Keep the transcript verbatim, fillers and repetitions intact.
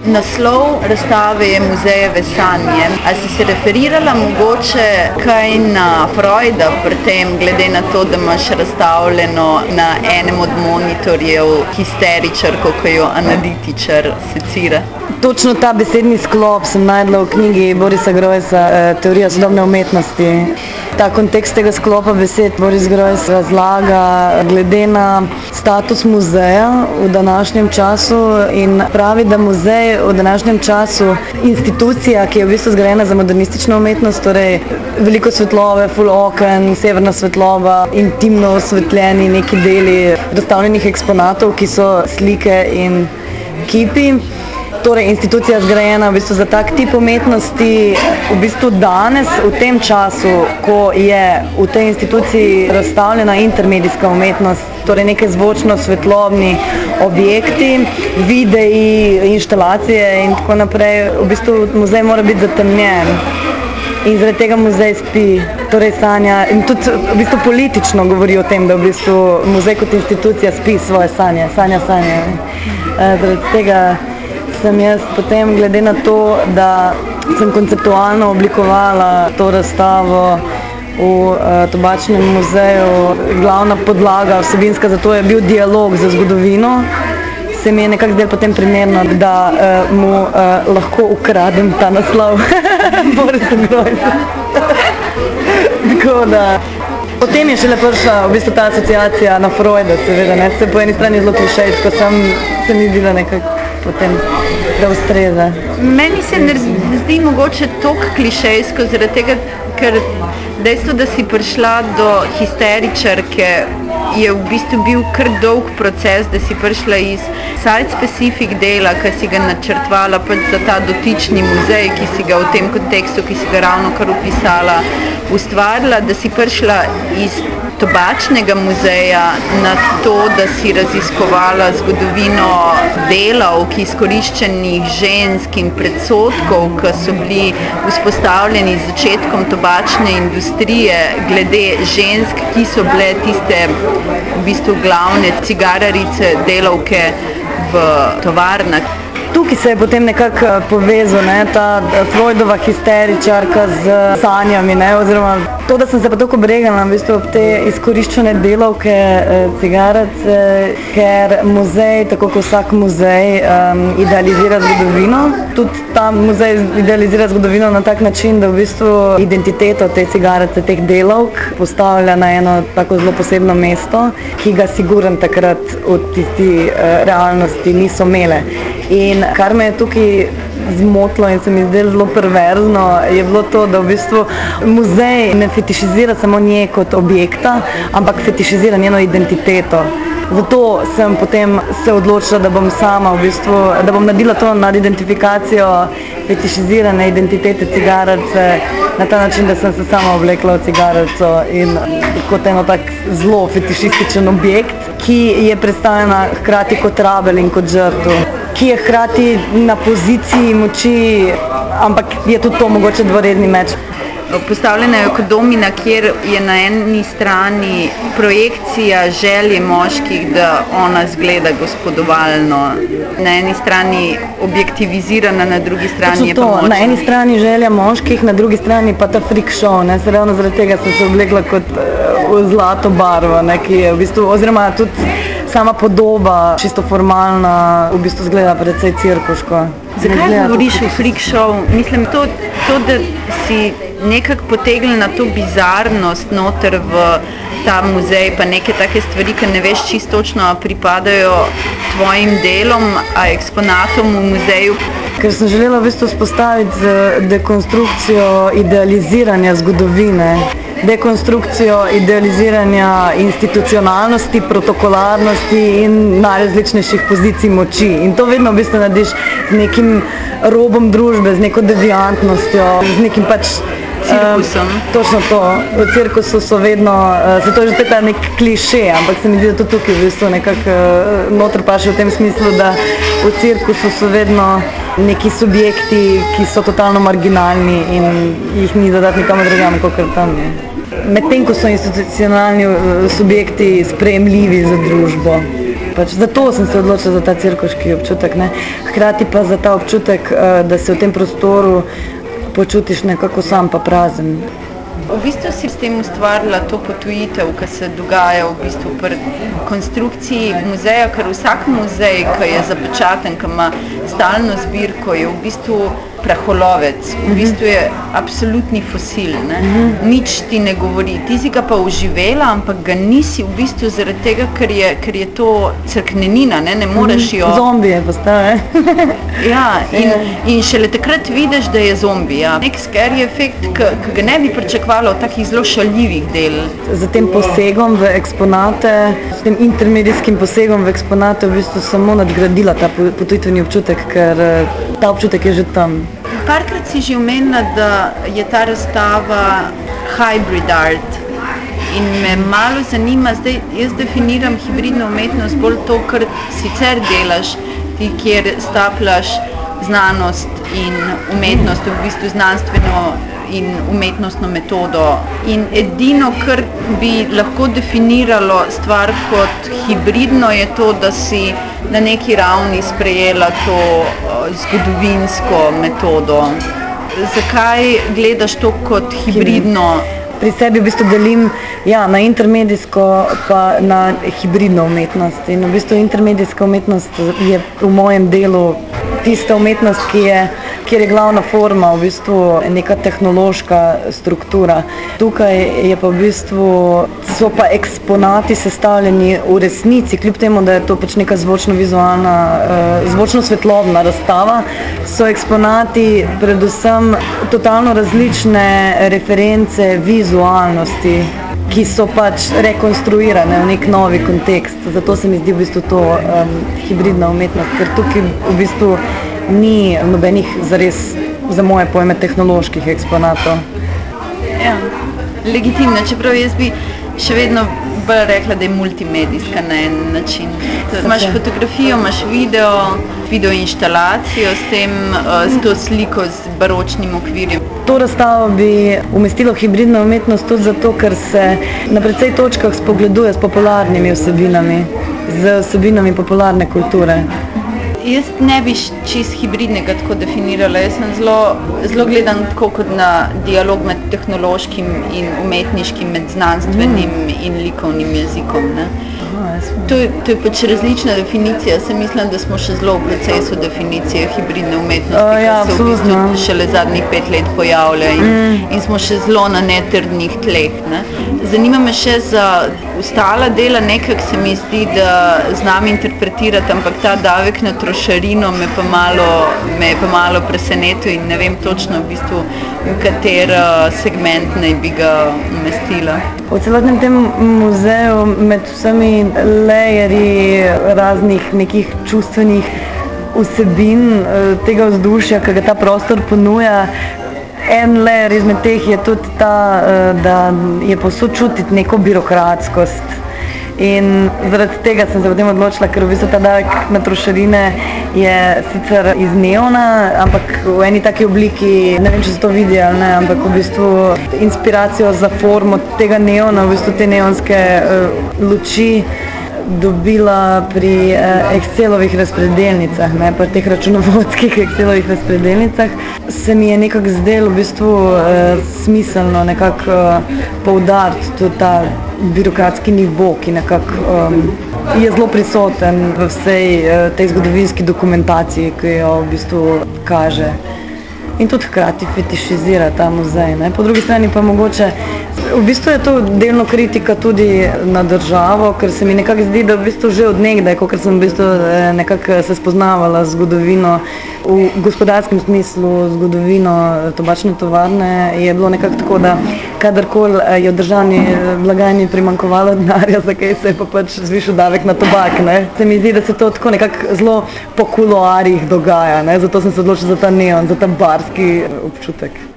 Naslov razstave je Muzejeve sanje. A si se referirala mogoče kaj na Freuda pri tem, glede na to, da imaš razstavljeno na enem od monitorjev histeričarko, ki jo analitičar secira? Točno ta besedni sklop sem našla v knjigi Borisa Grojsa Teorija sodobne umetnosti. Ta kontekst tega sklopa besed Boris Grojs razlaga glede na status muzeja v današnjem času in pravi, da muzej v današnjem času institucija, ki je v bistvu zgrajena za modernistično umetnost, torej veliko svetlobe, ful oken, severna svetloba, intimno osvetljeni neki deli razstavljenih eksponatov, ki so slike in kipi. Torej institucija zgrajena v bistvu za tak tip umetnosti. V bistvu danes, v tem času, ko je v tej instituciji razstavljena intermedijska umetnost, torej neke zvočno-svetlobni objekti, videi, inštalacije in tako naprej, v bistvu muzej mora biti zatemnjen. In zaradi tega muzej spi, torej sanja in tudi v bistvu politično govori o tem, da v bistvu muzej kot institucija spi svoje sanje, sanja sanje. Zaradi tega sem jaz potem glede na to, da sem konceptualno oblikovala to razstavo v Tobačnem muzeju, glavna podlaga vsebinska za to je bil dialog z zgodovino, se mi je nekako zdelo potem primerno, da uh, mu uh, lahko ukradem ta naslov Borisa Grojsa. Tako da potem je šele prišla v bistvu ta asociacija na Freuda, seveda, ne, se po eni strani zelo klišejsko, sam se mi zdela nekako potem, da ustreza. Meni se ne zdi mogoče toliko klišejsko, zaradi tega, ker dejstvo, da si prišla do histeričarke, je v bistvu bil kar dolg proces, da si prišla iz site-specific dela, ki si ga načrtovala pač za ta dotični muzej, ki si ga v tem kontekstu, ki si ga ravnokar opisala, ustvarila, da si prišla iz Tobačnega muzeja na to, da si raziskovala zgodovino delavk, izkoriščenih žensk in predsodkov, ki so bili vzpostavljeni z začetkom tobačne industrije glede žensk, ki so bile tiste v bistvu glavne cigararice, delavke v tovarnah. Tukaj se je potem nekako povezal, ne, ta Freudova histeričarka z sanjami, ne, oziroma to, da sem se pa toliko obregala v bistvu ob te izkoriščene delavke cigarice, ker muzej, tako kot vsak muzej, um, idealizira zgodovino. Tudi ta muzej idealizira zgodovino na tak način, da v bistvu identiteto te cigarice, teh delavk postavlja na eno tako zelo posebno mesto, ki ga sigurno takrat v tisti uh, realnosti niso imele. In kar me je tukaj zmotilo in se mi zdelo zelo perverzno, je bilo to, da v bistvu muzej ne fetišizira samo nje kot objekta, ampak fetišizira njeno identiteto. Zato sem potem se odločila, da bom sama v bistvu, da bom naredila to nadidentifikacijo fetišizirane identitete cigarice na ta način, da sem se sama oblekla v cigarico in kot eno tak zelo fetišističen objekt, ki je predstavljena hkrati kot rabelj in kot žrtev, ki je hkrati na poziciji moči, ampak je tudi to mogoče dvoredni meč. Postavljena je kot domina, kjer je na eni strani projekcija želje moških, da ona zgleda gospodovalno, na eni strani objektivizirana, na drugi strani je pa močna. Na eni strani želja moških, na drugi strani pa ta freak show, ne, se ravno zaradi tega sem se oblekla kot v zlato barvo, ne, ki je v bistvu, oziroma tudi sama podoba, čisto formalna, v bistvu zgleda precej cirkuško. Zakaj govoriš o freak show? Mislim, to, to da si nekako potegnila to bizarnost noter v ta muzej, pa neke take stvari, ki ne veš čisto točno, pripadajo tvojim delom, a eksponatom v muzeju. Ker sem želela v bistvu vzpostaviti dekonstrukcijo idealiziranja zgodovine, dekonstrukcijo idealiziranja institucionalnosti, protokolarnosti in najrazličnejših pozicij moči. In to vedno v bistvu narediš z nekim robom družbe, z neko deviantnostjo, z nekim pač cirkusom. Um, točno to. V cirkusu so vedno, uh, se to je že spet nek kliše, ampak se mi zdi, da tudi tukaj v bistvu nekako uh, noter paše v tem smislu, da v cirkusu so vedno neki subjekti, ki so totalno marginalni in jih ni dodati nikamor drugam, kakor tam je. Medtem ko so institucionalni subjekti sprejemljivi za družbo. Pač zato sem se odločila za ta cirkuški občutek, ne. Hkrati pa za ta občutek, da se v tem prostoru počutiš nekako sam pa prazen. V bistvu si s tem ustvarila to potujitev, ki se dogaja v bistvu pri konstrukciji muzeja, ker vsak muzej, ki je zapečaten, ki ima stalno zbirko, je v bistvu praholovec, v bistvu je absolutni fosil, ne. Nič ti ne govori. Ti si ga pa oživela, ampak ga nisi v bistvu zaradi tega, ker je, ker je to crknenina, ne, ne moreš jo... Zombi je postal, ne. Ja, in, in šele takrat vidiš, da je zombi, ja. Nek scary efekt, ki, ki ga ne bi pričakovala v takih zelo šaljivih del. Z tem posegom v eksponate, s tem intermedijskim posegom v eksponate v bistvu samo nadgradila ta potujitveni občutek, ker ta občutek je že tam. Parkrat si že omenila, da je ta razstava hybrid art in me malo zanima, zdaj jaz definiram hibridno umetnost bolj to, kar sicer delaš ti, kjer stapljaš znanost in umetnost, v bistvu znanstveno in umetnostno metodo. In edino, kar bi lahko definiralo stvar kot hibridno, je to, da si na neki ravni sprejela to zgodovinsko metodo. Zakaj gledaš to kot hibridno? Pri sebi v bistvu delim, ja, na intermedijsko pa na hibridno umetnost. In v bistvu intermedijska umetnost je v mojem delu tista umetnost, ki je, kjer je glavna forma v bistvu neka tehnološka struktura. Tukaj je pa v bistvu, so pa eksponati sestavljeni v resnici, kljub temu, da je to pač neka zvočno-vizualna, zvočno-svetlobna razstava, so eksponati predvsem totalno različne reference vizualnosti, ki so pač rekonstruirane v neki novi kontekst. Zato se mi zdi v bistvu to um, hibridna umetnost, ker tukaj v bistvu ni nobenih zares, za moje pojme, tehnoloških eksponatov. Ja, legitimno, čeprav jaz bi še vedno bolj rekla, da je multimedijska na en način. Imaš fotografijo, imaš video, video inštalacijo s tem, s to sliko z baročnim okvirjem. To razstavo bi umestilo hibridno umetnost tudi zato, ker se na precej točkah spogleduje s popularnimi vsebinami, z vsebinami popularne kulture. Jaz ne bi čisto hibridnega tako definirala, jaz sem zelo, zelo gledam tako kot na dialog med tehnološkim in umetniškim, med znanstvenim in likovnim jezikom, ne. To je, to je pač različna definicija, saj mislim, da smo še zelo v procesu definicije hibridne umetnosti, ja, ki se v bistvu šele zadnjih pet let pojavlja in, mm. in smo še zelo na netrdnih tleh, ne. Zanima me še za ostala dela, nekako se mi zdi, da znam interpretirati, ampak ta davek na trošarino me pa malo, me je pa malo presenetil in ne vem točno v bistvu, v kateri segment naj bi ga umestila. V celotnem tem muzeju med vsemi layerji raznih nekih čustvenih vsebin, tega vzdušja, ki ga ta prostor ponuja, en layer izmed teh je tudi ta, da je povsod čutiti neko birokratskost. In zaradi tega sem se potem odločila, ker v bistvu ta davek na trošarine je sicer iz neona, ampak v eni taki obliki, ne vem, če se to vidi ali ne, ampak v bistvu inspiracijo za formo tega neona, v bistvu te neonske luči dobila pri Excelovih razpredelnicah, ne, pri teh računovodskih Excelovih razpredelnicah, se mi je nekako zdelo v bistvu smiselno nekako poudariti tudi ta birokratski nivo, ki nekako um, je zelo prisoten v vsej tej zgodovinski dokumentaciji, ki jo v bistvu kaže. In tudi hkrati fetišizira ta muzej, ne. Po drugi strani pa mogoče, v bistvu je to delno kritika tudi na državo, ker se mi nekako zdi, da v bistvu že od nekdaj, kakor sem v bistvu nekako se spoznavala z zgodovino, v gospodarskem smislu, zgodovino tobačne tovarne, je bilo nekako tako, da kadarkoli je v državni blagajni primanjkovalo denarja za kaj, se je pa pač zvišal davek na tobak, ne. Se mi zdi, da se to tako nekako zelo po kuloarjih dogaja, ne, zato sem se odločila za ta neon, za ta barski občutek.